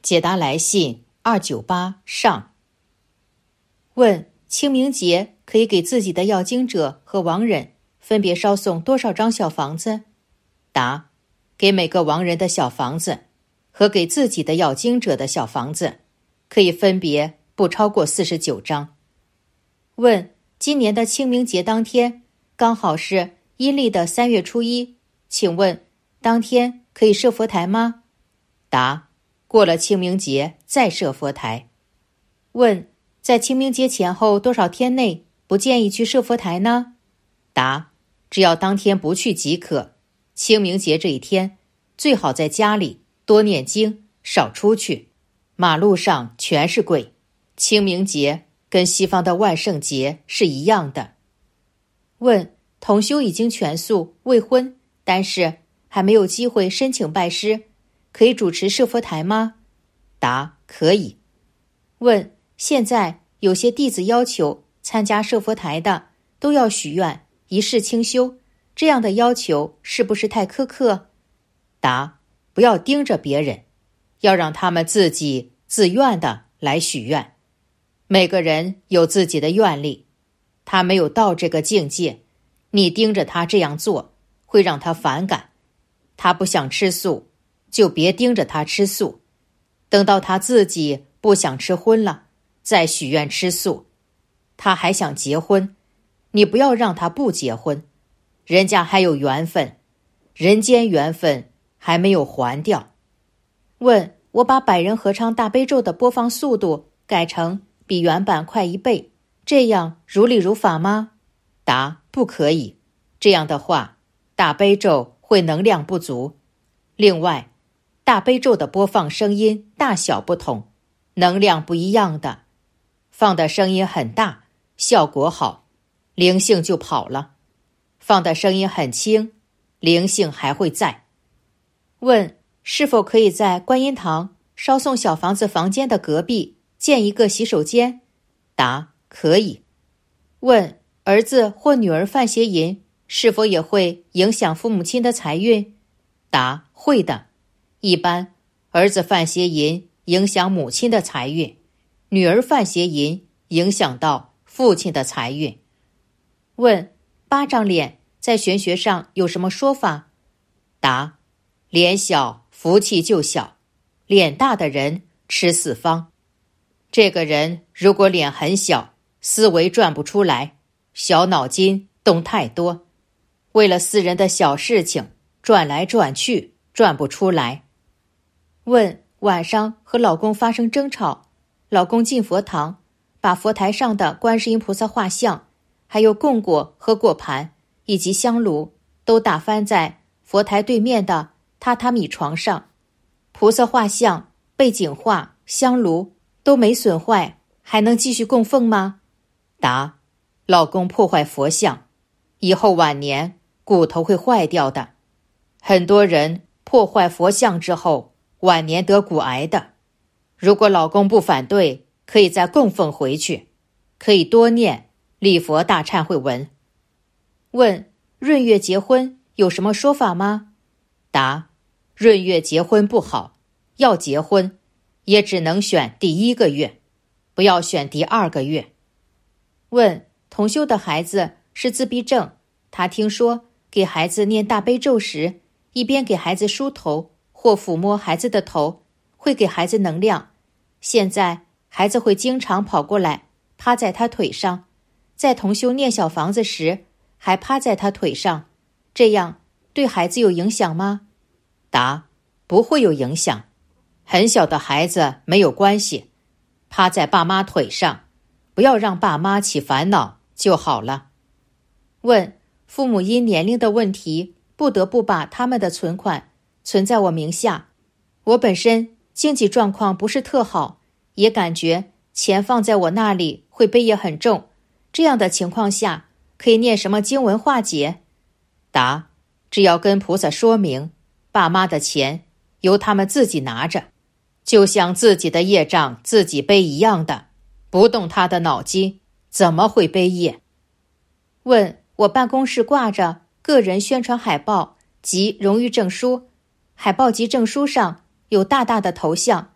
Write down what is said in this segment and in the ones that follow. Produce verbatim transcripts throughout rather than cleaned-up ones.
解答来信二九八上。问：清明节可以给自己的要经者和亡人分别烧送多少张小房子？答：给每个亡人的小房子和给自己的要经者的小房子可以分别不超过四十九张。问：今年的清明节当天刚好是阴历的三月初一，请问当天可以设佛台吗？答：过了清明节再设佛台。问：在清明节前后多少天内不建议去设佛台呢？答：只要当天不去即可。清明节这一天最好在家里多念经，少出去，马路上全是鬼。清明节跟西方的万圣节是一样的。问：同修已经全素未婚，但是还没有机会申请拜师，可以主持设佛台吗？答：可以。问：现在有些弟子要求参加设佛台的都要许愿一世清修，这样的要求是不是太苛刻？答：不要盯着别人，要让他们自己自愿的来许愿。每个人有自己的愿力，他没有到这个境界，你盯着他这样做会让他反感。他不想吃素，就别盯着他吃素，等到他自己不想吃荤了再许愿吃素。他还想结婚，你不要让他不结婚，人家还有缘分，人间缘分还没有还掉。问：我把百人合唱大悲咒的播放速度改成比原版快一倍，这样如理如法吗？答：不可以，这样的话大悲咒会能量不足。另外，大悲咒的播放声音大小不同，能量不一样的，放的声音很大，效果好，灵性就跑了；放的声音很轻，灵性还会在。问：是否可以在观音堂烧送小房子房间的隔壁建一个洗手间？答：可以。问：儿子或女儿犯邪淫是否也会影响父母亲的财运？答：会的。一般儿子犯邪淫影响母亲的财运，女儿犯邪淫影响到父亲的财运。问：巴掌脸在玄学上有什么说法？答：脸小福气就小，脸大的人吃四方。这个人如果脸很小，思维转不出来，小脑筋动太多，为了私人的小事情转来转去，转不出来。问：晚上和老公发生争吵，老公进佛堂，把佛台上的观世音菩萨画像，还有供果和果盘以及香炉都打翻在佛台对面的榻榻米床上，菩萨画像、背景画、香炉都没损坏，还能继续供奉吗？答：老公破坏佛像，以后晚年骨头会坏掉的。很多人破坏佛像之后晚年得骨癌的。如果老公不反对，可以再供奉回去，可以多念礼佛大忏悔文。问：闰月结婚有什么说法吗？答：闰月结婚不好，要结婚也只能选第一个月，不要选第二个月。问：同修的孩子是自闭症，他听说给孩子念大悲咒时，一边给孩子梳头或抚摸孩子的头，会给孩子能量。现在孩子会经常跑过来趴在他腿上，在同修念小房子时还趴在他腿上，这样对孩子有影响吗？答：不会有影响，很小的孩子没有关系，趴在爸妈腿上，不要让爸妈起烦恼就好了。问：父母因年龄的问题不得不把他们的存款存在我名下，我本身经济状况不是特好，也感觉钱放在我那里会背业很重，这样的情况下可以念什么经文化解？答：只要跟菩萨说明爸妈的钱由他们自己拿着，就像自己的业障自己背一样的，不动他的脑筋怎么会背业？问：我办公室挂着个人宣传海报及荣誉证书，海报及证书上有大大的头像，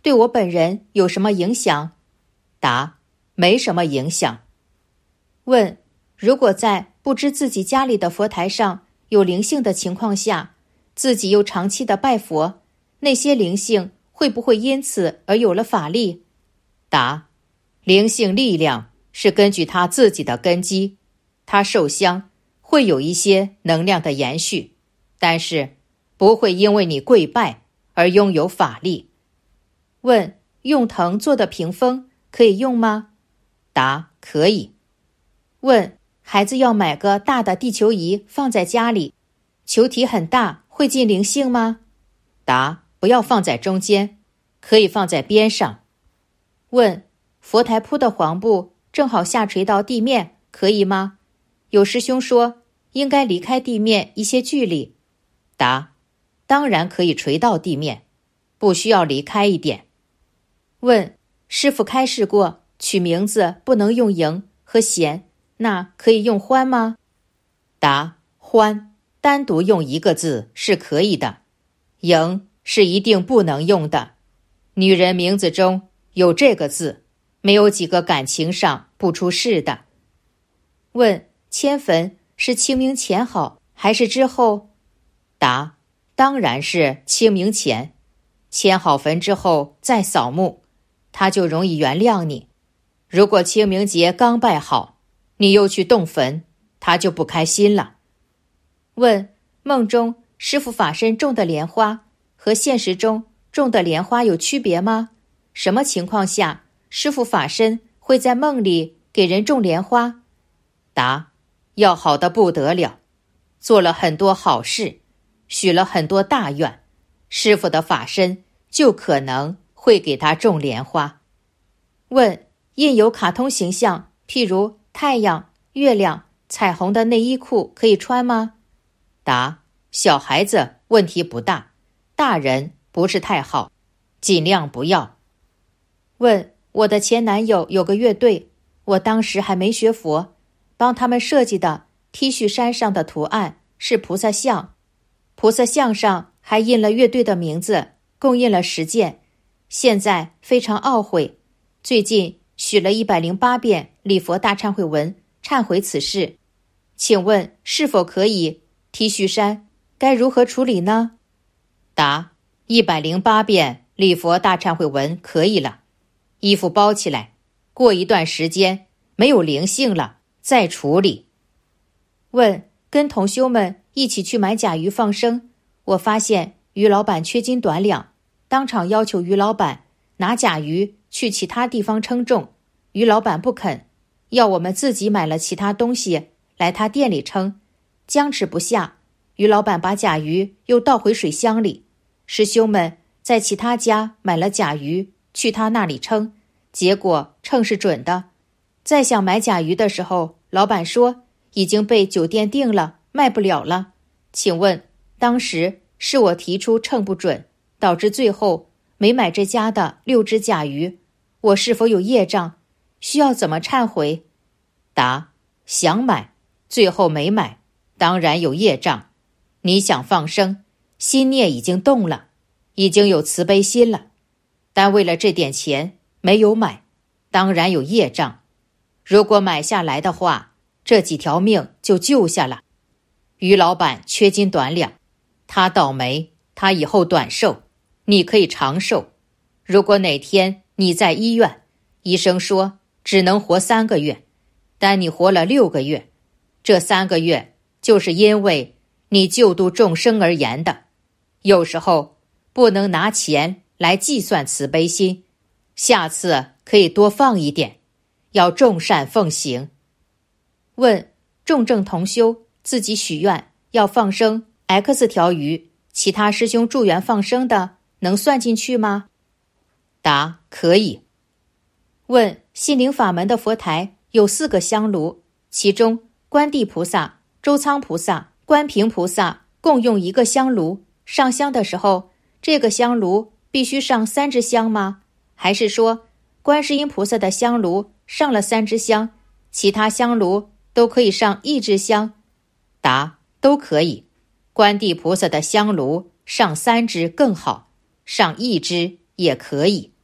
对我本人有什么影响？答：没什么影响。问：如果在不知自己家里的佛台上有灵性的情况下，自己又长期的拜佛，那些灵性会不会因此而有了法力？答：灵性力量是根据他自己的根基，他受香会有一些能量的延续，但是不会因为你跪拜而拥有法力。问：用藤做的屏风可以用吗？答：可以。问：孩子要买个大的地球仪放在家里，球体很大，会进灵性吗？答：不要放在中间，可以放在边上。问：佛台铺的黄布正好下垂到地面，可以吗？有师兄说应该离开地面一些距离。答：当然可以垂到地面，不需要离开一点。问：师父开示过取名字不能用迎和贤，那可以用欢吗？答：欢单独用一个字是可以的，迎是一定不能用的。女人名字中有这个字，没有几个感情上不出事的。问：迁坟是清明前好还是之后？答：当然是清明前，迁好坟之后再扫墓，他就容易原谅你。如果清明节刚拜好，你又去动坟，他就不开心了。问：梦中师父法身种的莲花和现实中种的莲花有区别吗？什么情况下师父法身会在梦里给人种莲花？答：要好的不得了，做了很多好事，许了很多大愿，师父的法身就可能会给他种莲花。问：印有卡通形象，譬如太阳、月亮、彩虹的内衣裤可以穿吗？答：小孩子问题不大，大人不是太好，尽量不要。问：我的前男友有个乐队，我当时还没学佛，帮他们设计的 T 恤衫上的图案是菩萨像，菩萨像上还印了乐队的名字，共印了十件，现在非常懊悔，最近许了一百零八遍礼佛大忏悔文，忏悔此事，请问是否可以 T 恤衫该如何处理呢？答：一百零八遍礼佛大忏悔文可以了，衣服包起来，过一段时间没有灵性了再处理。问：跟同修们一起去买甲鱼放生，我发现于老板缺斤短两，当场要求于老板拿甲鱼去其他地方称重，于老板不肯，要我们自己买了其他东西来他店里称，僵持不下，于老板把甲鱼又倒回水箱里，师兄们在其他家买了甲鱼去他那里称，结果称是准的，再想买甲鱼的时候，老板说已经被酒店订了，卖不了了。请问当时是我提出称不准，导致最后没买这家的六只甲鱼，我是否有业障？需要怎么忏悔？答：想买，最后没买，当然有业障。你想放生，心念已经动了，已经有慈悲心了，但为了这点钱没有买，当然有业障。如果买下来的话，这几条命就救下了。于老板缺斤短两，他倒霉，他以后短寿，你可以长寿。如果哪天你在医院，医生说只能活三个月，但你活了六个月，这三个月就是因为你救度众生而言的。有时候不能拿钱来计算慈悲心，下次可以多放一点，要众善奉行。问：众正同修自己许愿要放生 X 条鱼，其他师兄助缘放生的能算进去吗？答：可以。问：心灵法门的佛台有四个香炉，其中观地菩萨、周仓菩萨、观平菩萨共用一个香炉，上香的时候这个香炉必须上三支香吗？还是说观世音菩萨的香炉上了三支香，其他香炉都可以上一支香？答：都可以。观地菩萨的香炉上三支更好，上一支也可以。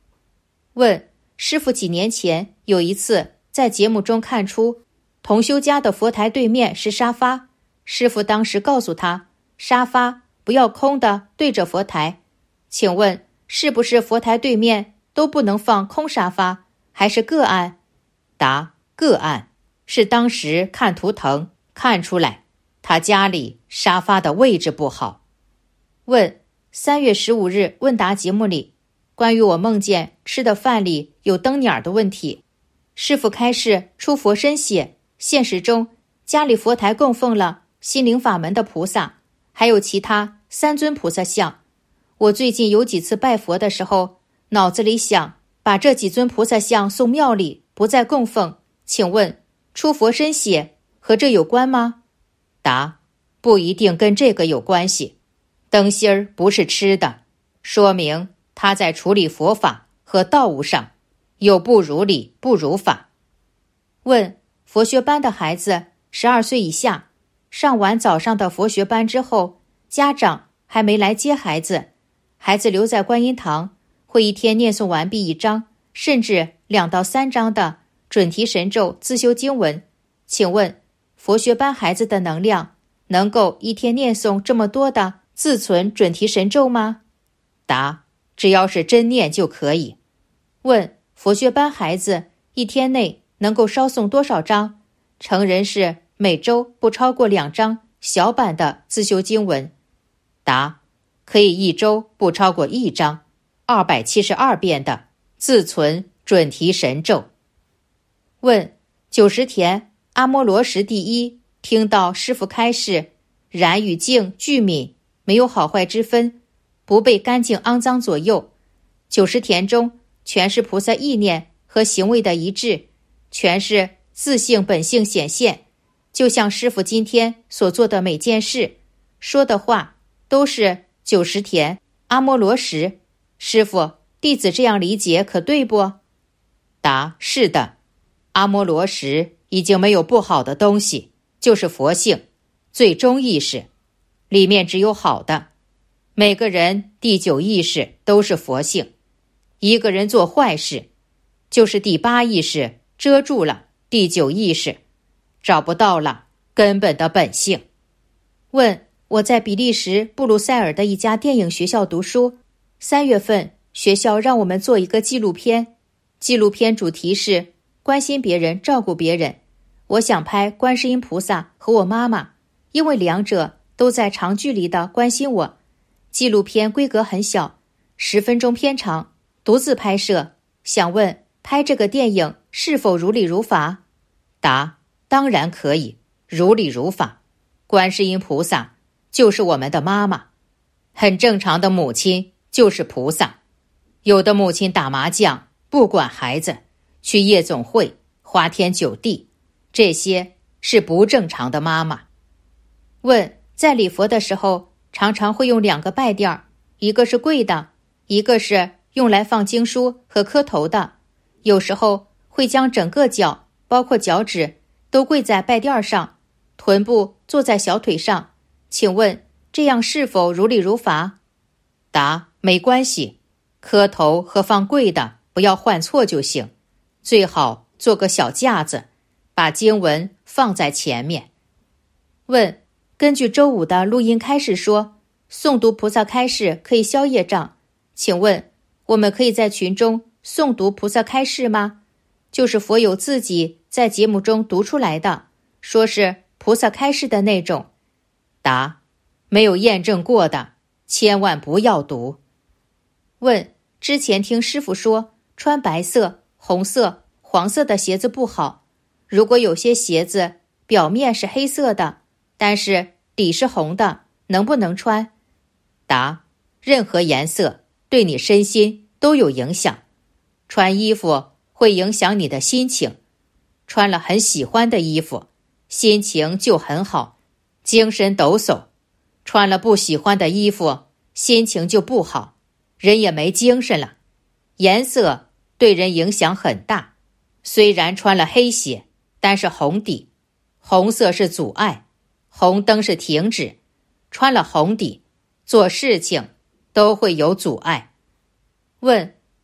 问：师父几年前有一次在节目中看出同修家的佛台对面是沙发，师父当时告诉他，沙发不要空的对着佛台，请问是不是佛台对面都不能放空沙发，还是个案？答：个案，是当时看图腾看出来他家里沙发的位置不好。问：三月十五日问答节目里，关于我梦见吃的饭里有灯鸟的问题，师父开示出佛身血，现实中家里佛台供奉了心灵法门的菩萨，还有其他三尊菩萨像。我最近有几次拜佛的时候，脑子里想把这几尊菩萨像送庙里，不再供奉，请问出佛身血和这有关吗？答：不一定跟这个有关系。灯芯儿不是吃的，说明他在处理佛法和道务上有不如理不如法。问：佛学班的孩子十二岁以下，上完早上的佛学班之后，家长还没来接孩子，孩子留在观音堂，会一天念诵完毕一章甚至两到三章的准提神咒自修经文，请问佛学班孩子的能量能够一天念诵这么多的自存准提神咒吗？答：只要是真念就可以。问：佛学班孩子一天内能够烧诵多少章？成人是每周不超过两章小版的自修经文。答：可以一周不超过一章，二百七十二遍的自存准提神咒。问：九十田阿摩罗什第一，听到师父开示，染与净俱泯，没有好坏之分，不被干净肮脏左右。九十田中全是菩萨意念和行为的一致，全是自性本性显现，就像师父今天所做的每件事说的话都是九十田阿摩罗什。师父，弟子这样理解可对不？答：是的，阿摩罗什已经没有不好的东西，就是佛性最终意识，里面只有好的。每个人第九意识都是佛性，一个人做坏事，就是第八意识遮住了第九意识，找不到了根本的本性。问：我在比利时布鲁塞尔的一家电影学校读书，三月份学校让我们做一个纪录片，纪录片主题是关心别人，照顾别人。我想拍观世音菩萨和我妈妈，因为两者都在长距离的关心我。纪录片规格很小，十分钟片长，独自拍摄。想问拍这个电影是否如理如法？答：当然可以，如理如法。观世音菩萨就是我们的妈妈，很正常的母亲就是菩萨。有的母亲打麻将不管孩子，去夜总会花天酒地，这些是不正常的妈妈。问：在礼佛的时候常常会用两个拜垫儿，一个是跪的，一个是用来放经书和磕头的，有时候会将整个脚包括脚趾都跪在拜垫上，臀部坐在小腿上，请问这样是否如理如法？答：没关系，磕头和放跪的不要换错就行，最好做个小架子，把经文放在前面。问：根据周五的录音开示说，诵读菩萨开示可以消业障，请问我们可以在群中诵读菩萨开示吗？就是佛友自己在节目中读出来的，说是菩萨开示的那种。答：没有验证过的千万不要读。问：之前听师父说穿白色、红色、黄色的鞋子不好，如果有些鞋子表面是黑色的，但是底是红的，能不能穿？答：任何颜色对你身心都有影响，穿衣服会影响你的心情，穿了很喜欢的衣服，心情就很好，精神抖擞；穿了不喜欢的衣服，心情就不好，人也没精神了。颜色对人影响很大，虽然穿了黑鞋，但是红底，红色是阻碍，红灯是停止，穿了红底，做事情都会有阻碍。问：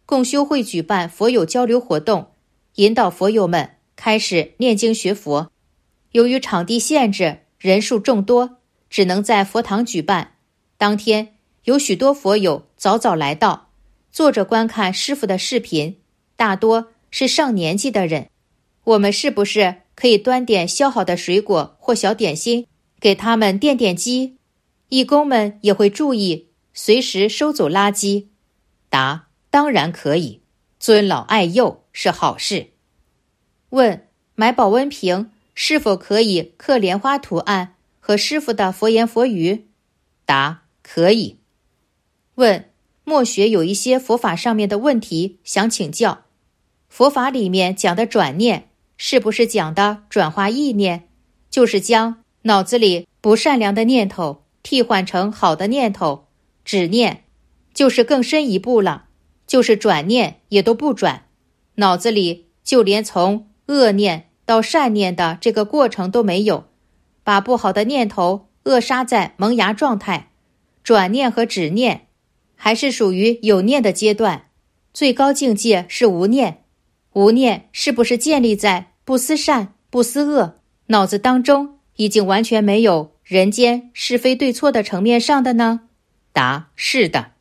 共修会举办佛友交流活动，引导佛友们开始念经学佛。由于场地限制，人数众多，只能在佛堂举办。当天有许多佛友早早来到，坐着观看师父的视频，大多是上年纪的人。我们是不是可以端点削好的水果或小点心给他们垫垫饥？义工们也会注意随时收走垃圾。答：当然可以，尊老爱幼是好事。问：买保温瓶是否可以刻莲花图案和师父的佛言佛语？答：可以。问：默学有一些佛法上面的问题想请教。佛法里面讲的转念是不是讲的转化意念，就是将脑子里不善良的念头替换成好的念头？止念就是更深一步了，就是转念也都不转，脑子里就连从恶念到善念的这个过程都没有，把不好的念头扼杀在萌芽状态。转念和止念还是属于有念的阶段，最高境界是无念。无念是不是建立在不思善不思恶，脑子当中已经完全没有人间是非对错的层面上的呢？答：是的。